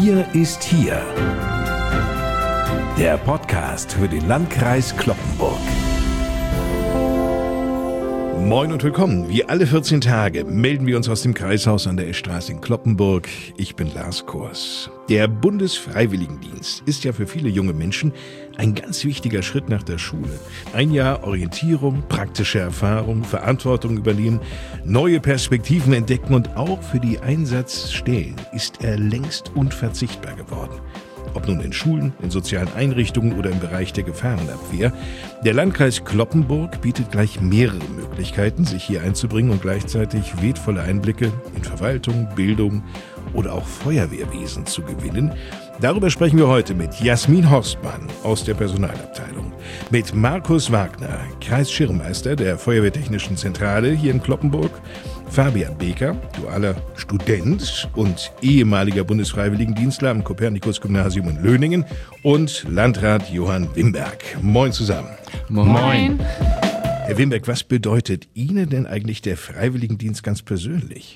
Wir ist hier. Der Podcast für den Landkreis Cloppenburg. Moin und willkommen. Wie alle 14 Tage melden wir uns aus dem Kreishaus an der Eschstraße in Cloppenburg. Ich bin Lars Kors. Der Bundesfreiwilligendienst ist ja für viele junge Menschen ein ganz wichtiger Schritt nach der Schule. Ein Jahr Orientierung, praktische Erfahrung, Verantwortung übernehmen, neue Perspektiven entdecken und auch für die Einsatzstellen ist er längst unverzichtbar geworden. Ob nun in Schulen, in sozialen Einrichtungen oder im Bereich der Gefahrenabwehr. Der Landkreis Cloppenburg bietet gleich mehrere Möglichkeiten, sich hier einzubringen und gleichzeitig wertvolle Einblicke in Verwaltung, Bildung oder auch Feuerwehrwesen zu gewinnen. Darüber sprechen wir heute mit Jasmin Horstmann aus der Personalabteilung, mit Markus Wagner, Kreisschirmmeister der Feuerwehrtechnischen Zentrale hier in Cloppenburg, Fabian Beker, dualer Student und ehemaliger Bundesfreiwilligendienstler am Kopernikus-Gymnasium in Löningen und Landrat Johann Wimberg. Moin zusammen. Moin. Herr Wimberg, was bedeutet Ihnen denn eigentlich der Freiwilligendienst ganz persönlich?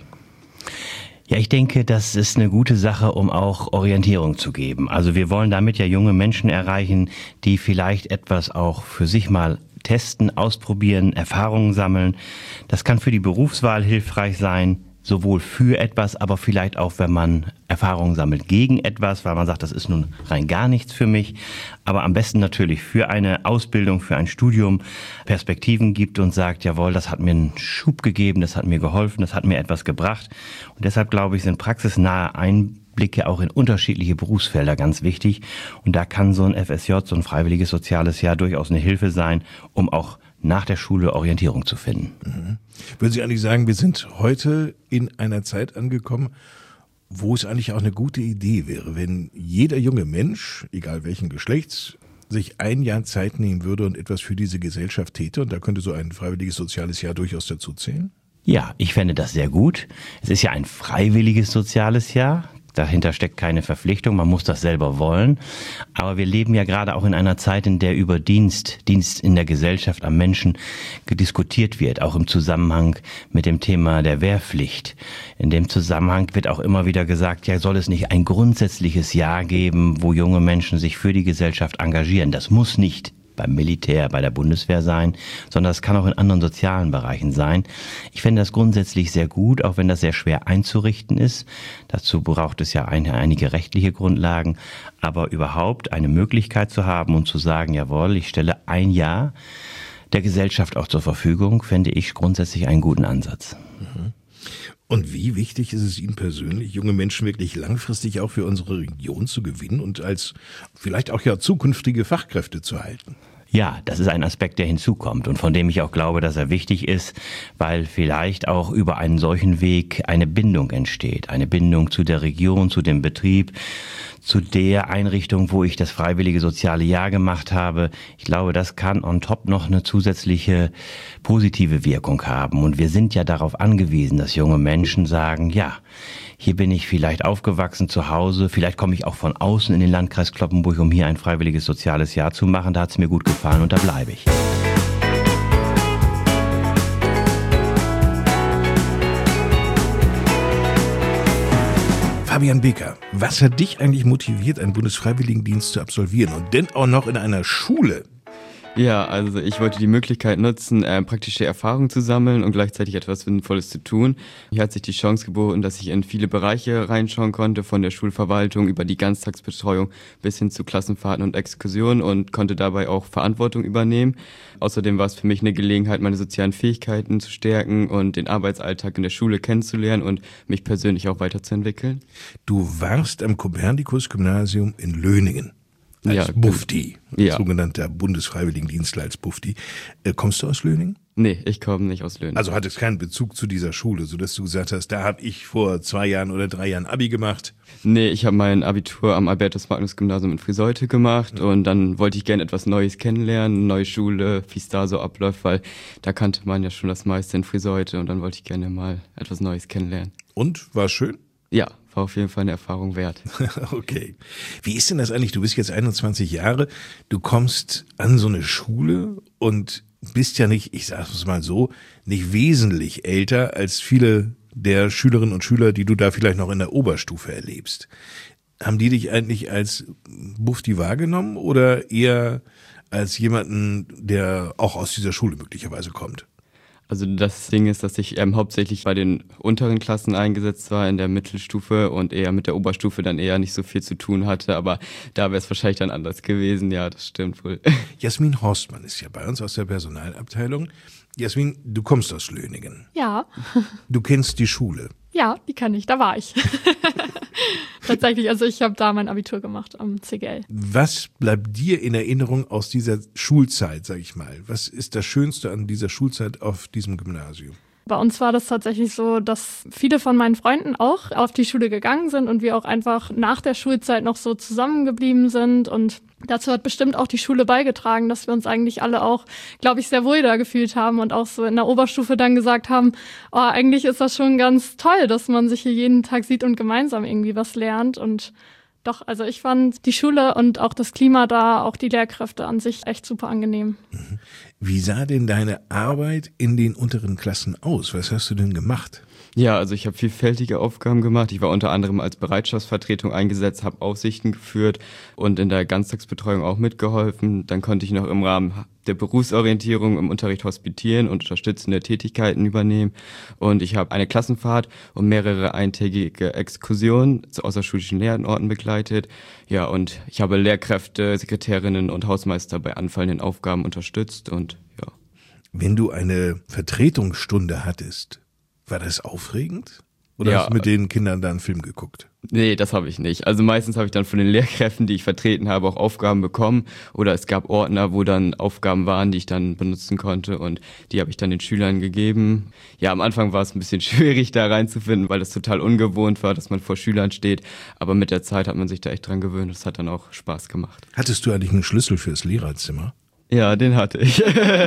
Ja, ich denke, das ist eine gute Sache, um auch Orientierung zu geben. Also wir wollen damit ja junge Menschen erreichen, die vielleicht etwas auch für sich mal testen, ausprobieren, Erfahrungen sammeln. Das kann für die Berufswahl hilfreich sein, sowohl für etwas, aber vielleicht auch, wenn man Erfahrungen sammelt gegen etwas, weil man sagt, das ist nun rein gar nichts für mich. Aber am besten natürlich für eine Ausbildung, für ein Studium Perspektiven gibt und sagt, jawohl, das hat mir einen Schub gegeben, das hat mir geholfen, das hat mir etwas gebracht. Und deshalb, glaube ich, sind praxisnahe Einblicke auch in unterschiedliche Berufsfelder ganz wichtig. Und da kann so ein FSJ, so ein freiwilliges soziales Jahr durchaus eine Hilfe sein, um auch nach der Schule Orientierung zu finden. Mhm. Würden Sie eigentlich sagen, wir sind heute in einer Zeit angekommen, wo es eigentlich auch eine gute Idee wäre, wenn jeder junge Mensch, egal welchen Geschlechts, sich ein Jahr Zeit nehmen würde und etwas für diese Gesellschaft täte, und da könnte so ein freiwilliges soziales Jahr durchaus dazu zählen? Ja, ich fände das sehr gut. Es ist ja ein freiwilliges soziales Jahr. Dahinter steckt keine Verpflichtung, man muss das selber wollen. Aber wir leben ja gerade auch in einer Zeit, in der über Dienst in der Gesellschaft am Menschen diskutiert wird, auch im Zusammenhang mit dem Thema der Wehrpflicht. In dem Zusammenhang wird auch immer wieder gesagt, ja, soll es nicht ein grundsätzliches Jahr geben, wo junge Menschen sich für die Gesellschaft engagieren. Das muss nicht beim Militär, bei der Bundeswehr sein, sondern das kann auch in anderen sozialen Bereichen sein. Ich fände das grundsätzlich sehr gut, auch wenn das sehr schwer einzurichten ist. Dazu braucht es ja einige rechtliche Grundlagen, aber überhaupt eine Möglichkeit zu haben und zu sagen, jawohl, ich stelle ein Jahr der Gesellschaft auch zur Verfügung, fände ich grundsätzlich einen guten Ansatz. Mhm. Und wie wichtig ist es Ihnen persönlich, junge Menschen wirklich langfristig auch für unsere Region zu gewinnen und als vielleicht auch ja zukünftige Fachkräfte zu halten? Ja, das ist ein Aspekt, der hinzukommt und von dem ich auch glaube, dass er wichtig ist, weil vielleicht auch über einen solchen Weg eine Bindung entsteht. Eine Bindung zu der Region, zu dem Betrieb, zu der Einrichtung, wo ich das freiwillige soziale Jahr gemacht habe. Ich glaube, das kann on top noch eine zusätzliche positive Wirkung haben. Und wir sind ja darauf angewiesen, dass junge Menschen sagen, ja, hier bin ich vielleicht aufgewachsen zu Hause, vielleicht komme ich auch von außen in den Landkreis Cloppenburg, um hier ein freiwilliges soziales Jahr zu machen. Da hat es mir gut gefallen und da bleibe ich. Fabian Beker, was hat dich eigentlich motiviert, einen Bundesfreiwilligendienst zu absolvieren und denn auch noch in einer Schule? Ja, also ich wollte die Möglichkeit nutzen, praktische Erfahrungen zu sammeln und gleichzeitig etwas Sinnvolles zu tun. Hier hat sich die Chance geboten, dass ich in viele Bereiche reinschauen konnte, von der Schulverwaltung über die Ganztagsbetreuung bis hin zu Klassenfahrten und Exkursionen und konnte dabei auch Verantwortung übernehmen. Außerdem war es für mich eine Gelegenheit, meine sozialen Fähigkeiten zu stärken und den Arbeitsalltag in der Schule kennenzulernen und mich persönlich auch weiterzuentwickeln. Du warst am Kopernikus-Gymnasium in Löningen. Als Bufti, sogenannter Bundesfreiwilligendienstler als Bufti. Kommst du aus Löningen? Nee, ich komme nicht aus Löningen. Also hattest keinen Bezug zu dieser Schule, sodass du gesagt hast, da habe ich vor 2 Jahren oder 3 Jahren Abi gemacht? Nee, ich habe mein Abitur am Albertus-Magnus-Gymnasium in Friseute gemacht und dann wollte ich gerne etwas Neues kennenlernen, eine neue Schule, wie es da so abläuft, weil da kannte man ja schon das meiste in Friseute und dann wollte ich gerne mal etwas Neues kennenlernen. Und, war schön? Ja, war auf jeden Fall eine Erfahrung wert. Okay. Wie ist denn das eigentlich? Du bist jetzt 21 Jahre, du kommst an so eine Schule und bist ja nicht, ich sage es mal so, nicht wesentlich älter als viele der Schülerinnen und Schüler, die du da vielleicht noch in der Oberstufe erlebst. Haben die dich eigentlich als Bufti wahrgenommen oder eher als jemanden, der auch aus dieser Schule möglicherweise kommt? Also das Ding ist, dass ich hauptsächlich bei den unteren Klassen eingesetzt war in der Mittelstufe und eher mit der Oberstufe dann eher nicht so viel zu tun hatte, aber da wäre es wahrscheinlich dann anders gewesen, ja, das stimmt wohl. Jasmin Horstmann ist ja bei uns aus der Personalabteilung. Jasmin, du kommst aus Löningen. Ja. Du kennst die Schule. Ja, die kann ich, da war ich. Tatsächlich, also ich habe da mein Abitur gemacht am CGL. Was bleibt dir in Erinnerung aus dieser Schulzeit, sag ich mal? Was ist das Schönste an dieser Schulzeit auf diesem Gymnasium? Bei uns war das tatsächlich so, dass viele von meinen Freunden auch auf die Schule gegangen sind und wir auch einfach nach der Schulzeit noch so zusammengeblieben sind. Und dazu hat bestimmt auch die Schule beigetragen, dass wir uns eigentlich alle auch, glaube ich, sehr wohl da gefühlt haben und auch so in der Oberstufe dann gesagt haben, oh, eigentlich ist das schon ganz toll, dass man sich hier jeden Tag sieht und gemeinsam irgendwie was lernt. Und doch, also ich fand die Schule und auch das Klima da, auch die Lehrkräfte an sich echt super angenehm. Wie sah denn deine Arbeit in den unteren Klassen aus? Was hast du denn gemacht? Ja, also ich habe vielfältige Aufgaben gemacht. Ich war unter anderem als Bereitschaftsvertretung eingesetzt, habe Aufsichten geführt und in der Ganztagsbetreuung auch mitgeholfen. Dann konnte ich noch im Rahmen der Berufsorientierung im Unterricht hospitieren und unterstützende Tätigkeiten übernehmen. Und ich habe eine Klassenfahrt und mehrere eintägige Exkursionen zu außerschulischen Lernorten begleitet. Ja, und ich habe Lehrkräfte, Sekretärinnen und Hausmeister bei anfallenden Aufgaben unterstützt und ja. Wenn du eine Vertretungsstunde hattest, war das aufregend? Oder Ja. hast du mit den Kindern da einen Film geguckt? Nee, das habe ich nicht. Also meistens habe ich dann von den Lehrkräften, die ich vertreten habe, auch Aufgaben bekommen. Oder es gab Ordner, wo dann Aufgaben waren, die ich dann benutzen konnte und die habe ich dann den Schülern gegeben. Ja, am Anfang war es ein bisschen schwierig, da reinzufinden, weil das total ungewohnt war, dass man vor Schülern steht. Aber mit der Zeit hat man sich da echt dran gewöhnt. Das hat dann auch Spaß gemacht. Hattest du eigentlich einen Schlüssel fürs Lehrerzimmer? Ja, den hatte ich.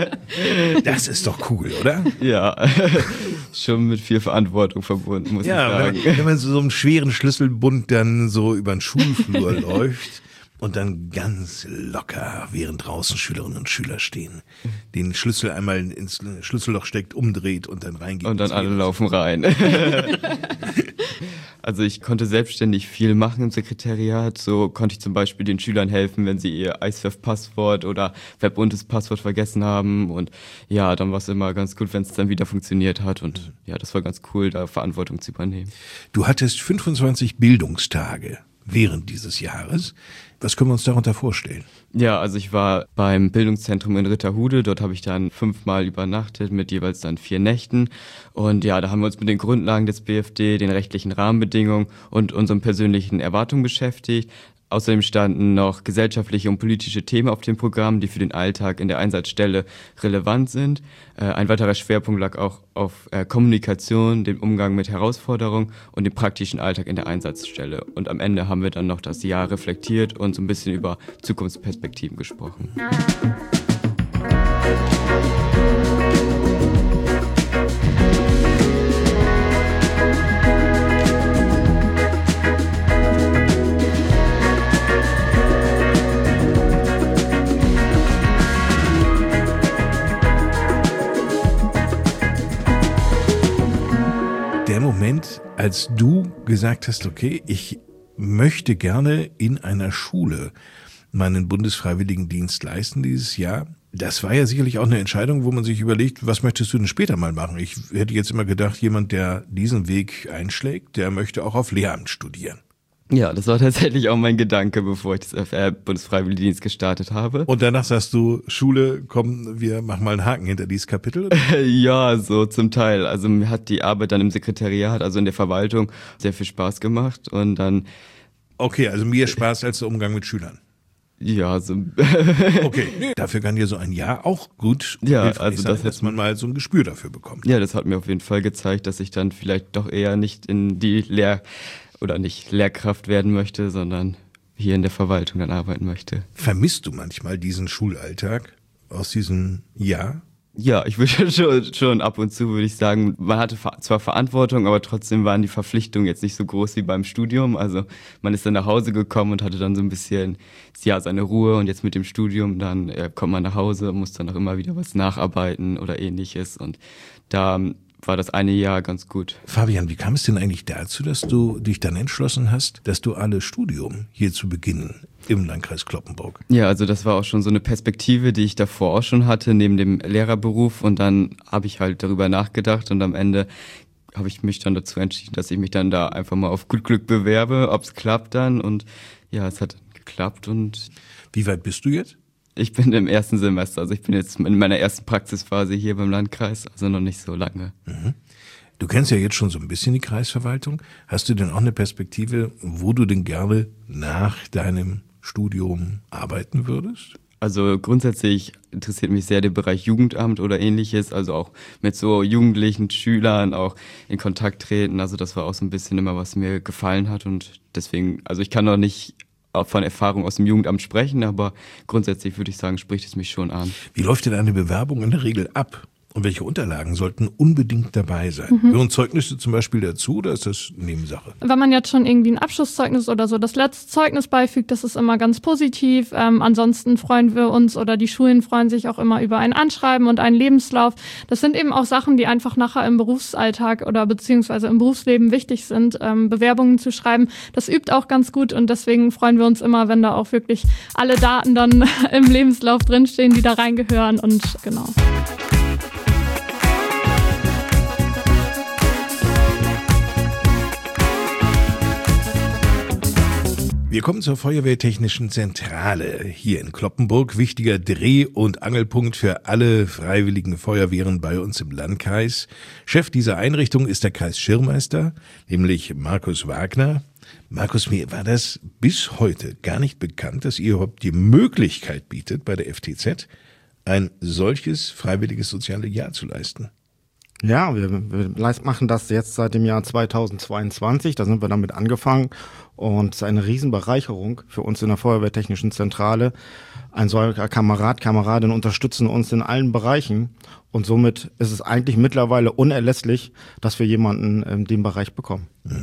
Das ist doch cool, oder? Ja, schon mit viel Verantwortung verbunden, muss ich Ja, sagen. wenn man so einen schweren Schlüsselbund dann so über den Schulflur läuft und dann ganz locker, während draußen Schülerinnen und Schüler stehen, den Schlüssel einmal ins Schlüsselloch steckt, umdreht und dann reingeht. Und dann alle laufen rein. Also ich konnte selbstständig viel machen im Sekretariat. So konnte ich zum Beispiel den Schülern helfen, wenn sie ihr IceWeb-Passwort oder webbuntes Passwort vergessen haben. Und ja, dann war es immer ganz gut, wenn es dann wieder funktioniert hat. Und ja, das war ganz cool, da Verantwortung zu übernehmen. Du hattest 25 Bildungstage während dieses Jahres. Was können wir uns darunter vorstellen? Ja, also ich war beim Bildungszentrum in Ritterhude. Dort habe ich dann 5-mal übernachtet mit jeweils dann 4 Nächten. Und ja, da haben wir uns mit den Grundlagen des BFD, den rechtlichen Rahmenbedingungen und unseren persönlichen Erwartungen beschäftigt. Außerdem standen noch gesellschaftliche und politische Themen auf dem Programm, die für den Alltag in der Einsatzstelle relevant sind. Ein weiterer Schwerpunkt lag auch auf Kommunikation, dem Umgang mit Herausforderungen und dem praktischen Alltag in der Einsatzstelle. Und am Ende haben wir dann noch das Jahr reflektiert und so ein bisschen über Zukunftsperspektiven gesprochen. Der Moment, als du gesagt hast, okay, ich möchte gerne in einer Schule meinen Bundesfreiwilligendienst leisten dieses Jahr, das war ja sicherlich auch eine Entscheidung, wo man sich überlegt, was möchtest du denn später mal machen? Ich hätte jetzt immer gedacht, jemand, der diesen Weg einschlägt, der möchte auch auf Lehramt studieren. Ja, das war tatsächlich auch mein Gedanke, bevor ich das Bundesfreiwilligendienst gestartet habe. Und danach sagst du, Schule, komm, wir machen mal einen Haken hinter dieses Kapitel. Ja, so zum Teil. Also mir hat die Arbeit dann im Sekretariat, also in der Verwaltung, sehr viel Spaß gemacht und dann... Okay, also mehr Spaß als der Umgang mit Schülern. Ja, so... Okay, dafür kann ja so ein Jahr auch gut Ja, hilfreich also sein, das dass man mal so ein Gespür dafür bekommt. Ja, das hat mir auf jeden Fall gezeigt, dass ich dann vielleicht doch eher nicht in die Lehrkraft werden möchte, sondern hier in der Verwaltung dann arbeiten möchte. Vermisst du manchmal diesen Schulalltag aus diesem Jahr? Ja, ich würde schon ab und zu, würde ich sagen, man hatte zwar Verantwortung, aber trotzdem waren die Verpflichtungen jetzt nicht so groß wie beim Studium. Also man ist dann nach Hause gekommen und hatte dann so ein bisschen, ja, seine Ruhe. Und jetzt mit dem Studium, dann kommt man nach Hause und muss dann auch immer wieder was nacharbeiten oder ähnliches. Und da war das eine Jahr ganz gut. Fabian, wie kam es denn eigentlich dazu, dass du dich dann entschlossen hast, das duale Studium hier zu beginnen im Landkreis Cloppenburg? Ja, also das war auch schon so eine Perspektive, die ich davor auch schon hatte, neben dem Lehrerberuf. Und dann habe ich halt darüber nachgedacht und am Ende habe ich mich dann dazu entschieden, dass ich mich dann da einfach mal auf gut Glück bewerbe, ob es klappt dann. Und ja, es hat geklappt. Und wie weit bist du jetzt? Ich bin im ersten Semester, also ich bin jetzt in meiner ersten Praxisphase hier beim Landkreis, also noch nicht so lange. Mhm. Du kennst ja jetzt schon so ein bisschen die Kreisverwaltung. Hast du denn auch eine Perspektive, wo du denn gerne nach deinem Studium arbeiten würdest? Also grundsätzlich interessiert mich sehr der Bereich Jugendamt oder ähnliches, also auch mit so jugendlichen Schülern auch in Kontakt treten. Also das war auch so ein bisschen immer, was mir gefallen hat und deswegen, also ich kann noch nicht von Erfahrung aus dem Jugendamt sprechen, aber grundsätzlich würde ich sagen, spricht es mich schon an. Wie läuft denn eine Bewerbung in der Regel ab? Und welche Unterlagen sollten unbedingt dabei sein? Gehören Zeugnisse zum Beispiel dazu oder ist das Nebensache? Wenn man jetzt schon irgendwie ein Abschlusszeugnis oder so das letzte Zeugnis beifügt, das ist immer ganz positiv. Ansonsten freuen wir uns oder die Schulen freuen sich auch immer über ein Anschreiben und einen Lebenslauf. Das sind eben auch Sachen, die einfach nachher im Berufsalltag oder beziehungsweise im Berufsleben wichtig sind, Bewerbungen zu schreiben. Das übt auch ganz gut und deswegen freuen wir uns immer, wenn da auch wirklich alle Daten dann im Lebenslauf drinstehen, die da reingehören und genau. Wir kommen zur Feuerwehrtechnischen Zentrale hier in Cloppenburg. Wichtiger Dreh- und Angelpunkt für alle freiwilligen Feuerwehren bei uns im Landkreis. Chef dieser Einrichtung ist der Kreisschirmmeister, nämlich Markus Wagner. Markus, mir war das bis heute gar nicht bekannt, dass ihr überhaupt die Möglichkeit bietet, bei der FTZ ein solches freiwilliges soziales Jahr zu leisten. Ja, wir machen das jetzt seit dem Jahr 2022, da sind wir damit angefangen und es ist eine Riesenbereicherung für uns in der Feuerwehrtechnischen Zentrale. Ein solcher Kameradin unterstützen uns in allen Bereichen und somit ist es eigentlich mittlerweile unerlässlich, dass wir jemanden in dem Bereich bekommen.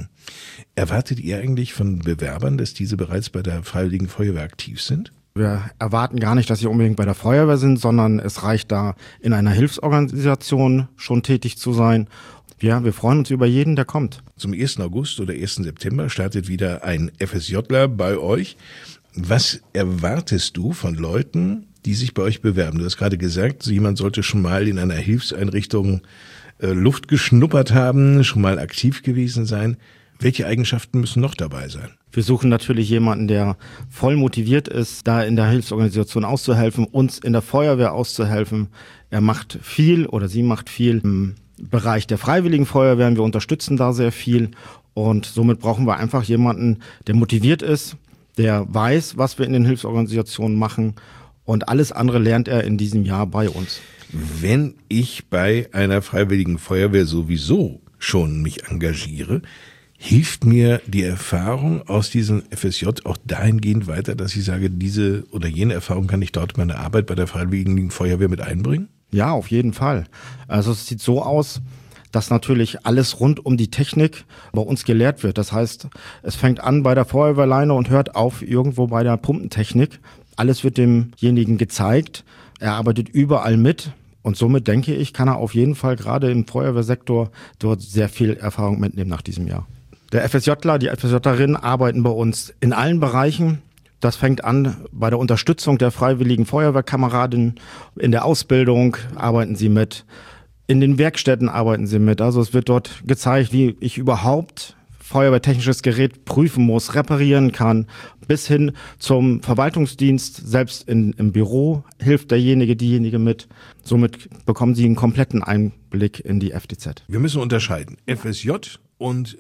Erwartet ihr eigentlich von Bewerbern, dass diese bereits bei der Freiwilligen Feuerwehr aktiv sind? Wir erwarten gar nicht, dass sie unbedingt bei der Feuerwehr sind, sondern es reicht da, in einer Hilfsorganisation schon tätig zu sein. Ja, wir freuen uns über jeden, der kommt. Zum 1. August oder 1. September startet wieder ein FSJler bei euch. Was erwartest du von Leuten, die sich bei euch bewerben? Du hast gerade gesagt, jemand sollte schon mal in einer Hilfseinrichtung Luft geschnuppert haben, schon mal aktiv gewesen sein. Welche Eigenschaften müssen noch dabei sein? Wir suchen natürlich jemanden, der voll motiviert ist, da in der Hilfsorganisation auszuhelfen, uns in der Feuerwehr auszuhelfen. Er macht viel oder sie macht viel im Bereich der Freiwilligen Feuerwehren. Wir unterstützen da sehr viel und somit brauchen wir einfach jemanden, der motiviert ist, der weiß, was wir in den Hilfsorganisationen machen und alles andere lernt er in diesem Jahr bei uns. Wenn ich bei einer Freiwilligen Feuerwehr sowieso schon mich engagiere, hilft mir die Erfahrung aus diesem FSJ auch dahingehend weiter, dass ich sage, diese oder jene Erfahrung kann ich dort meine Arbeit bei der Freiwilligen Feuerwehr mit einbringen? Ja, auf jeden Fall. Also es sieht so aus, dass natürlich alles rund um die Technik bei uns gelehrt wird. Das heißt, es fängt an bei der Feuerwehrleine und hört auf irgendwo bei der Pumpentechnik. Alles wird demjenigen gezeigt. Er arbeitet überall mit. Und somit denke ich, kann er auf jeden Fall gerade im Feuerwehrsektor dort sehr viel Erfahrung mitnehmen nach diesem Jahr. Der FSJler, die FSJlerin arbeiten bei uns in allen Bereichen. Das fängt an bei der Unterstützung der freiwilligen Feuerwehrkameradinnen. In der Ausbildung arbeiten sie mit. In den Werkstätten arbeiten sie mit. Also es wird dort gezeigt, wie ich überhaupt feuerwehrtechnisches Gerät prüfen muss, reparieren kann. Bis hin zum Verwaltungsdienst, selbst im Büro hilft diejenige mit. Somit bekommen sie einen kompletten Einblick in die FTZ. Wir müssen unterscheiden. FSJ und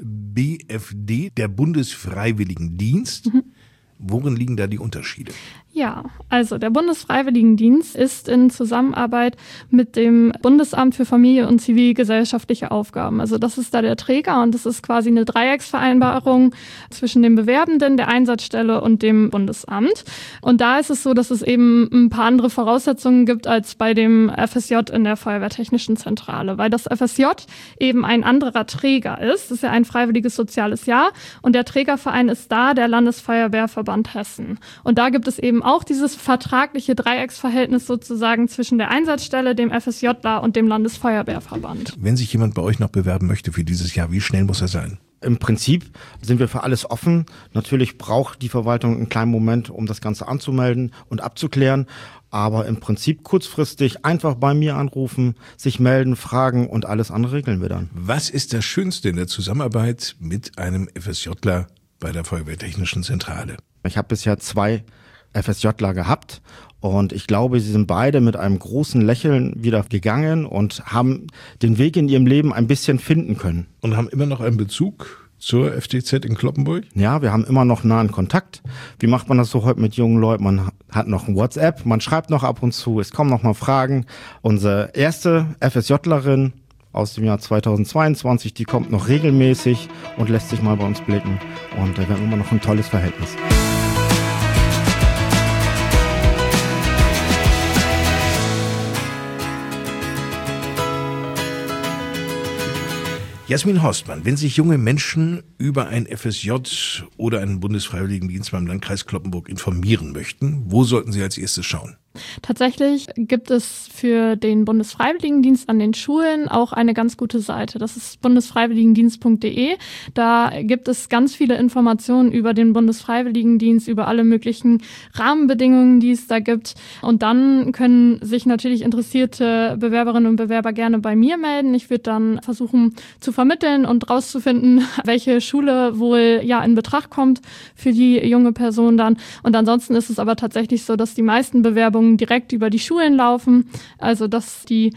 BFD, der Bundesfreiwilligendienst. Worin liegen da die Unterschiede? Ja, also der Bundesfreiwilligendienst ist in Zusammenarbeit mit dem Bundesamt für Familie und zivilgesellschaftliche Aufgaben. Also das ist da der Träger und das ist quasi eine Dreiecksvereinbarung zwischen dem Bewerbenden, der Einsatzstelle und dem Bundesamt. Und da ist es so, dass es eben ein paar andere Voraussetzungen gibt als bei dem FSJ in der Feuerwehrtechnischen Zentrale, weil das FSJ eben ein anderer Träger ist. Das ist ja ein freiwilliges soziales Jahr und der Trägerverein ist da der Landesfeuerwehrverband Hessen. Und da gibt es eben auch dieses vertragliche Dreiecksverhältnis sozusagen zwischen der Einsatzstelle, dem FSJler und dem Landesfeuerwehrverband. Wenn sich jemand bei euch noch bewerben möchte für dieses Jahr, wie schnell muss er sein? Im Prinzip sind wir für alles offen. Natürlich braucht die Verwaltung einen kleinen Moment, um das Ganze anzumelden und abzuklären. Aber im Prinzip kurzfristig einfach bei mir anrufen, sich melden, fragen und alles andere regeln wir dann. Was ist das Schönste in der Zusammenarbeit mit einem FSJler bei der Feuerwehrtechnischen Zentrale? Ich habe bisher 2 FSJler gehabt und ich glaube, sie sind beide mit einem großen Lächeln wieder gegangen und haben den Weg in ihrem Leben ein bisschen finden können. Und haben immer noch einen Bezug zur FTZ in Cloppenburg? Ja, wir haben immer noch nahen Kontakt. Wie macht man das so heute mit jungen Leuten? Man hat noch ein WhatsApp, man schreibt noch ab und zu, es kommen noch mal Fragen. Unsere erste FSJlerin aus dem Jahr 2022, die kommt noch regelmäßig und lässt sich mal bei uns blicken. Und wir haben immer noch ein tolles Verhältnis. Jasmin Horstmann, wenn sich junge Menschen über ein FSJ oder einen Bundesfreiwilligendienst beim Landkreis Cloppenburg informieren möchten, wo sollten sie als erstes schauen? Tatsächlich gibt es für den Bundesfreiwilligendienst an den Schulen auch eine ganz gute Seite. Das ist bundesfreiwilligendienst.de. Da gibt es ganz viele Informationen über den Bundesfreiwilligendienst, über alle möglichen Rahmenbedingungen, die es da gibt. Und dann können sich natürlich interessierte Bewerberinnen und Bewerber gerne bei mir melden. Ich würde dann versuchen zu vermitteln und rauszufinden, welche Schule wohl in Betracht kommt für die junge Person dann. Und ansonsten ist es aber tatsächlich so, dass die meisten Bewerbungen direkt über die Schulen laufen, also dass die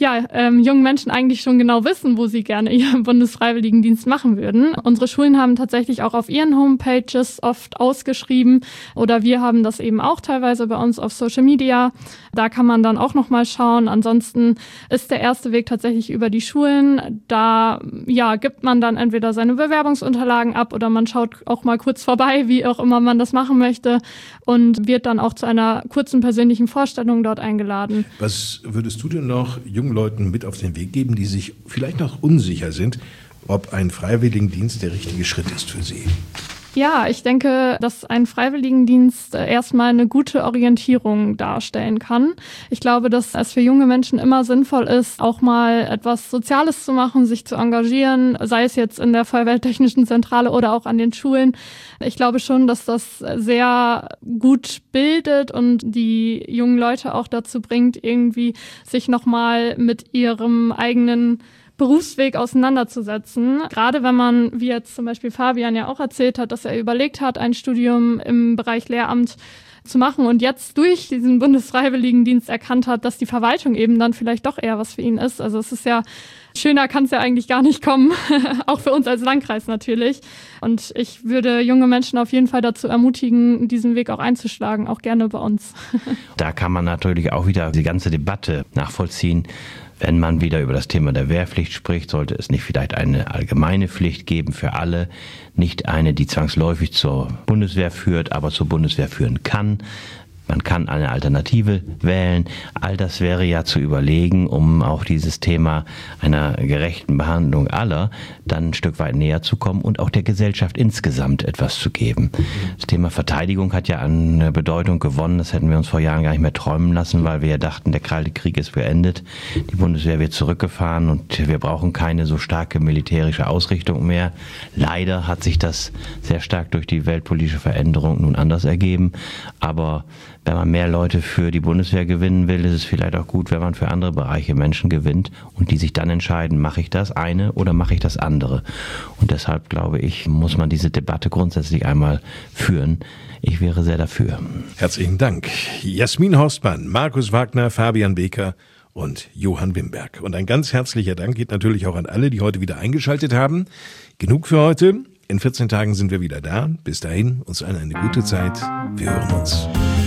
jungen Menschen eigentlich schon genau wissen, wo sie gerne ihren Bundesfreiwilligendienst machen würden. Unsere Schulen haben tatsächlich auch auf ihren Homepages oft ausgeschrieben oder wir haben das eben auch teilweise bei uns auf Social Media. Da kann man dann auch nochmal schauen. Ansonsten ist der erste Weg tatsächlich über die Schulen. Da gibt man dann entweder seine Bewerbungsunterlagen ab oder man schaut auch mal kurz vorbei, wie auch immer man das machen möchte und wird dann auch zu einer kurzen persönlichen Vorstellung dort eingeladen. Was würdest du denn noch jungen Leuten mit auf den Weg geben, die sich vielleicht noch unsicher sind, ob ein Freiwilligendienst der richtige Schritt ist für sie? Ja, ich denke, dass ein Freiwilligendienst erstmal eine gute Orientierung darstellen kann. Ich glaube, dass es für junge Menschen immer sinnvoll ist, auch mal etwas Soziales zu machen, sich zu engagieren, sei es jetzt in der Feuerwehrtechnischen Zentrale oder auch an den Schulen. Ich glaube schon, dass das sehr gut bildet und die jungen Leute auch dazu bringt, irgendwie sich nochmal mit ihrem eigenen Berufsweg auseinanderzusetzen. Gerade wenn man, wie jetzt zum Beispiel Fabian ja auch erzählt hat, dass er überlegt hat, ein Studium im Bereich Lehramt zu machen und jetzt durch diesen Bundesfreiwilligendienst erkannt hat, dass die Verwaltung eben dann vielleicht doch eher was für ihn ist. Also es ist ja, schöner kann es ja eigentlich gar nicht kommen, auch für uns als Landkreis natürlich. Und ich würde junge Menschen auf jeden Fall dazu ermutigen, diesen Weg auch einzuschlagen, auch gerne bei uns. Da kann man natürlich auch wieder die ganze Debatte nachvollziehen. Wenn man wieder über das Thema der Wehrpflicht spricht, sollte es nicht vielleicht eine allgemeine Pflicht geben für alle, nicht eine, die zwangsläufig zur Bundeswehr führt, aber zur Bundeswehr führen kann. Man kann eine Alternative wählen. All das wäre ja zu überlegen, um auch dieses Thema einer gerechten Behandlung aller dann ein Stück weit näher zu kommen und auch der Gesellschaft insgesamt etwas zu geben. Das Thema Verteidigung hat ja an Bedeutung gewonnen. Das hätten wir uns vor Jahren gar nicht mehr träumen lassen, weil wir ja dachten, der Kalte Krieg ist beendet. Die Bundeswehr wird zurückgefahren und wir brauchen keine so starke militärische Ausrichtung mehr. Leider hat sich das sehr stark durch die weltpolitische Veränderung nun anders ergeben. Aber wenn man mehr Leute für die Bundeswehr gewinnen will, ist es vielleicht auch gut, wenn man für andere Bereiche Menschen gewinnt und die sich dann entscheiden, mache ich das eine oder mache ich das andere. Und deshalb, glaube ich, muss man diese Debatte grundsätzlich einmal führen. Ich wäre sehr dafür. Herzlichen Dank. Jasmin Horstmann, Markus Wagner, Fabian Beker und Johann Wimberg. Und ein ganz herzlicher Dank geht natürlich auch an alle, die heute wieder eingeschaltet haben. Genug für heute. In 14 Tagen sind wir wieder da. Bis dahin, uns allen eine gute Zeit. Wir hören uns.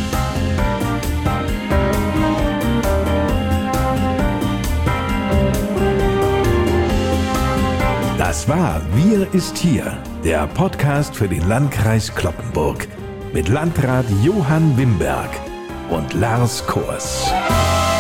Das war Wir ist hier, der Podcast für den Landkreis Cloppenburg mit Landrat Johann Wimberg und Lars Kors.